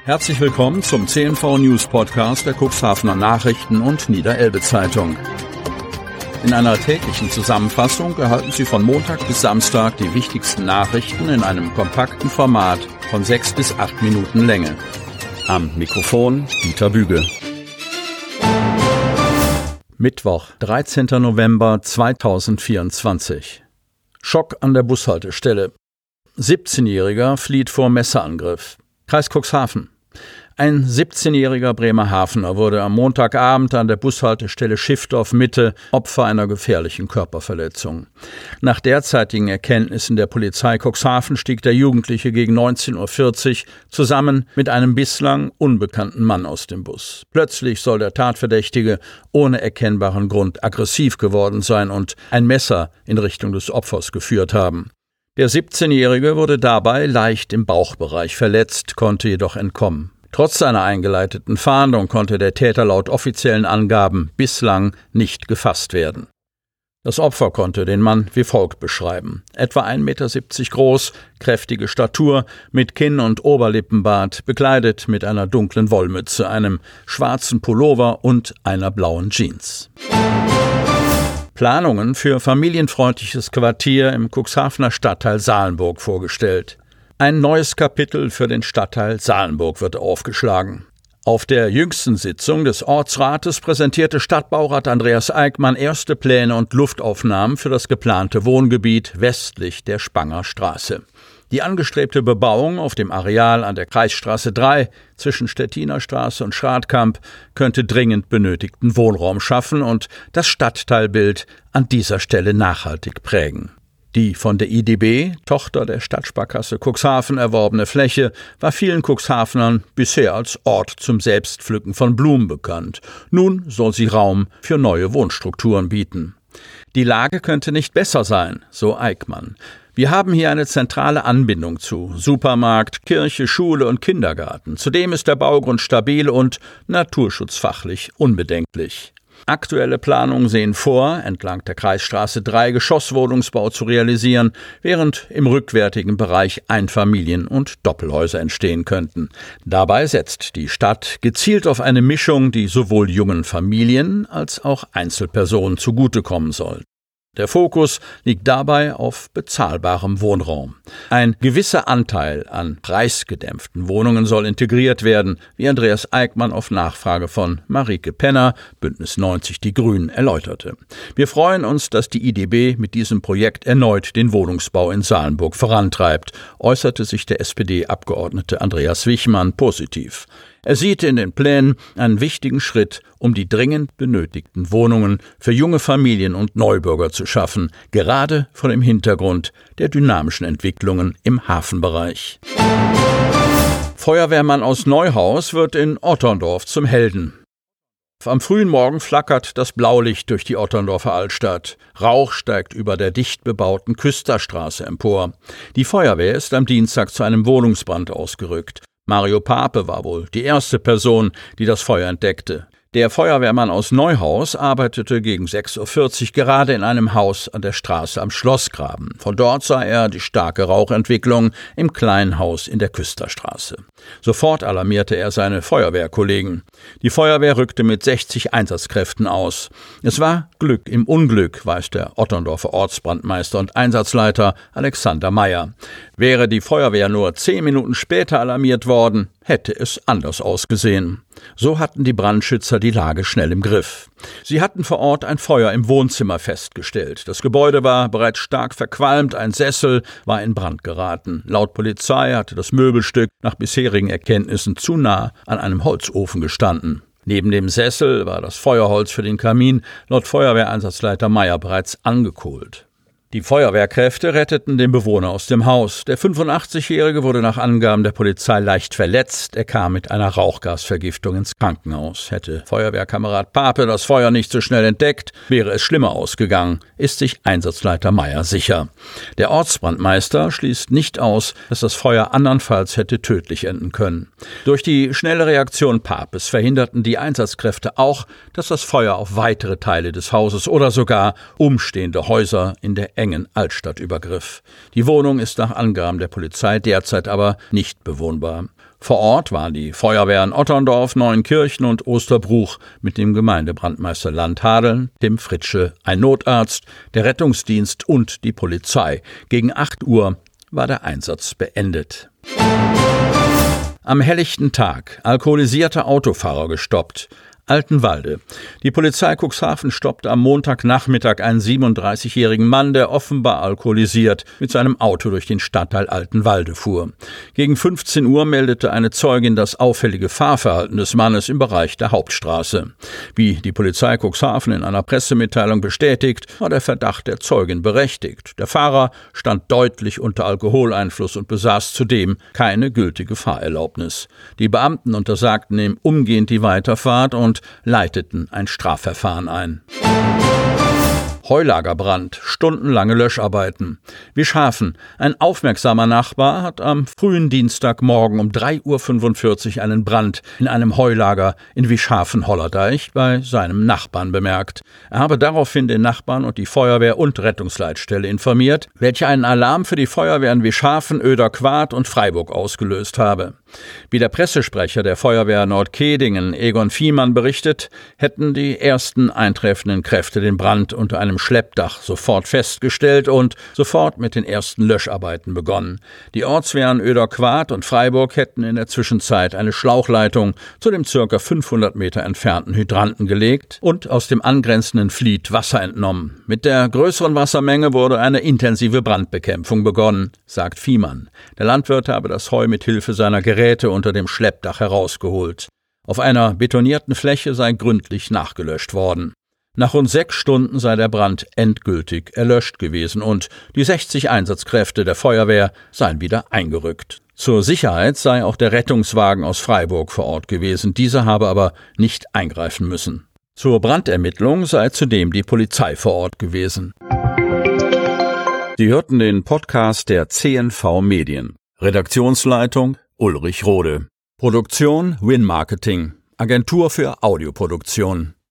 Herzlich willkommen zum CNV News Podcast der Cuxhavener Nachrichten und Niederelbe Zeitung. In einer täglichen Zusammenfassung erhalten Sie von Montag bis Samstag die wichtigsten Nachrichten in einem kompakten Format von 6 bis 8 Minuten Länge. Am Mikrofon Dieter Büge. Mittwoch, 13. November 2024. Schock an der Bushaltestelle. 17-Jähriger flieht vor Messerangriff. Kreis Cuxhaven. Ein 17-jähriger Bremerhavener wurde am Montagabend an der Bushaltestelle Schiffdorf Mitte Opfer einer gefährlichen Körperverletzung. Nach derzeitigen Erkenntnissen der Polizei Cuxhaven stieg der Jugendliche gegen 19:40 Uhr zusammen mit einem bislang unbekannten Mann aus dem Bus. Plötzlich soll der Tatverdächtige ohne erkennbaren Grund aggressiv geworden sein und ein Messer in Richtung des Opfers geführt haben. Der 17-Jährige wurde dabei leicht im Bauchbereich verletzt, konnte jedoch entkommen. Trotz seiner eingeleiteten Fahndung konnte der Täter laut offiziellen Angaben bislang nicht gefasst werden. Das Opfer konnte den Mann wie folgt beschreiben: etwa 1,70 Meter groß, kräftige Statur, mit Kinn- und Oberlippenbart, bekleidet mit einer dunklen Wollmütze, einem schwarzen Pullover und einer blauen Jeans. Planungen für familienfreundliches Quartier im Cuxhavener Stadtteil Salenburg vorgestellt. Ein neues Kapitel für den Stadtteil Salenburg wird aufgeschlagen. Auf der jüngsten Sitzung des Ortsrates präsentierte Stadtbaurat Andreas Eickmann erste Pläne und Luftaufnahmen für das geplante Wohngebiet westlich der Spanger Straße. Die angestrebte Bebauung auf dem Areal an der Kreisstraße 3 zwischen Stettiner Straße und Schradkamp könnte dringend benötigten Wohnraum schaffen und das Stadtteilbild an dieser Stelle nachhaltig prägen. Die von der IDB, Tochter der Stadtsparkasse Cuxhaven, erworbene Fläche war vielen Cuxhavenern bisher als Ort zum Selbstpflücken von Blumen bekannt. Nun soll sie Raum für neue Wohnstrukturen bieten. Die Lage könnte nicht besser sein, so Eickmann. Wir haben hier eine zentrale Anbindung zu Supermarkt, Kirche, Schule und Kindergarten. Zudem ist der Baugrund stabil und naturschutzfachlich unbedenklich. Aktuelle Planungen sehen vor, entlang der Kreisstraße 3 Geschosswohnungsbau zu realisieren, während im rückwärtigen Bereich Einfamilien- und Doppelhäuser entstehen könnten. Dabei setzt die Stadt gezielt auf eine Mischung, die sowohl jungen Familien als auch Einzelpersonen zugutekommen soll. Der Fokus liegt dabei auf bezahlbarem Wohnraum. Ein gewisser Anteil an preisgedämpften Wohnungen soll integriert werden, wie Andreas Eickmann auf Nachfrage von Marike Penner, Bündnis 90 Die Grünen, erläuterte. Wir freuen uns, dass die IDB mit diesem Projekt erneut den Wohnungsbau in Salenburg vorantreibt, äußerte sich der SPD-Abgeordnete Andreas Wichmann positiv. Er sieht in den Plänen einen wichtigen Schritt, um die dringend benötigten Wohnungen für junge Familien und Neubürger zu schaffen, gerade vor dem Hintergrund der dynamischen Entwicklungen im Hafenbereich. Feuerwehrmann aus Neuhaus wird in Otterndorf zum Helden. Am frühen Morgen flackert das Blaulicht durch die Otterndorfer Altstadt. Rauch steigt über der dicht bebauten Küsterstraße empor. Die Feuerwehr ist am Dienstag zu einem Wohnungsbrand ausgerückt. Mario Pape war wohl die erste Person, die das Feuer entdeckte. Der Feuerwehrmann aus Neuhaus arbeitete gegen 6:40 Uhr gerade in einem Haus an der Straße am Schlossgraben. Von dort sah er die starke Rauchentwicklung im kleinen Haus in der Küsterstraße. Sofort alarmierte er seine Feuerwehrkollegen. Die Feuerwehr rückte mit 60 Einsatzkräften aus. Es war Glück im Unglück, weiß der Otterndorfer Ortsbrandmeister und Einsatzleiter Alexander Meyer. Wäre die Feuerwehr nur 10 Minuten später alarmiert worden, hätte es anders ausgesehen. So hatten die Brandschützer die Lage schnell im Griff. Sie hatten vor Ort ein Feuer im Wohnzimmer festgestellt. Das Gebäude war bereits stark verqualmt, ein Sessel war in Brand geraten. Laut Polizei hatte das Möbelstück nach bisherigen Erkenntnissen zu nah an einem Holzofen gestanden. Neben dem Sessel war das Feuerholz für den Kamin laut Feuerwehreinsatzleiter Meyer bereits angekohlt. Die Feuerwehrkräfte retteten den Bewohner aus dem Haus. Der 85-Jährige wurde nach Angaben der Polizei leicht verletzt. Er kam mit einer Rauchgasvergiftung ins Krankenhaus. Hätte Feuerwehrkamerad Pape das Feuer nicht so schnell entdeckt, wäre es schlimmer ausgegangen, ist sich Einsatzleiter Meyer sicher. Der Ortsbrandmeister schließt nicht aus, dass das Feuer andernfalls hätte tödlich enden können. Durch die schnelle Reaktion Papes verhinderten die Einsatzkräfte auch, dass das Feuer auf weitere Teile des Hauses oder sogar umstehende Häuser in der engen Altstadt übergriff. Die Wohnung ist nach Angaben der Polizei derzeit aber nicht bewohnbar. Vor Ort waren die Feuerwehren Otterndorf, Neuenkirchen und Osterbruch mit dem Gemeindebrandmeister Landhadeln, Tim Fritsche, ein Notarzt, der Rettungsdienst und die Polizei. Gegen 8 Uhr war der Einsatz beendet. Am helllichten Tag, alkoholisierter Autofahrer gestoppt. Altenwalde. Die Polizei Cuxhaven stoppte am Montagnachmittag einen 37-jährigen Mann, der offenbar alkoholisiert mit seinem Auto durch den Stadtteil Altenwalde fuhr. Gegen 15 Uhr meldete eine Zeugin das auffällige Fahrverhalten des Mannes im Bereich der Hauptstraße. Wie die Polizei Cuxhaven in einer Pressemitteilung bestätigt, war der Verdacht der Zeugin berechtigt. Der Fahrer stand deutlich unter Alkoholeinfluss und besaß zudem keine gültige Fahrerlaubnis. Die Beamten untersagten ihm umgehend die Weiterfahrt und leiteten ein Strafverfahren ein. Heulagerbrand, stundenlange Löscharbeiten. Wischhafen. Ein aufmerksamer Nachbar hat am frühen Dienstagmorgen um 3:45 Uhr einen Brand in einem Heulager in Wischhafen-Hollerdeich bei seinem Nachbarn bemerkt. Er habe daraufhin den Nachbarn und die Feuerwehr- und Rettungsleitstelle informiert, welche einen Alarm für die Feuerwehren Wischhafen, Oederquart und Freiburg ausgelöst habe. Wie der Pressesprecher der Feuerwehr Nordkedingen, Egon Viehmann, berichtet, hätten die ersten eintreffenden Kräfte den Brand unter einem Schleppdach sofort festgestellt und sofort mit den ersten Löscharbeiten begonnen. Die Ortswehren Oederquart und Freiburg hätten in der Zwischenzeit eine Schlauchleitung zu dem ca. 500 Meter entfernten Hydranten gelegt und aus dem angrenzenden Fliet Wasser entnommen. Mit der größeren Wassermenge wurde eine intensive Brandbekämpfung begonnen, sagt Viehmann. Der Landwirt habe das Heu mit Hilfe seiner Geräte unter dem Schleppdach herausgeholt. Auf einer betonierten Fläche sei gründlich nachgelöscht worden. Nach rund 6 Stunden sei der Brand endgültig erlöscht gewesen und die 60 Einsatzkräfte der Feuerwehr seien wieder eingerückt. Zur Sicherheit sei auch der Rettungswagen aus Freiburg vor Ort gewesen. Dieser habe aber nicht eingreifen müssen. Zur Brandermittlung sei zudem die Polizei vor Ort gewesen. Sie hörten den Podcast der CNV Medien. Redaktionsleitung Ulrich Rode. Produktion Win Marketing. Agentur für Audioproduktion.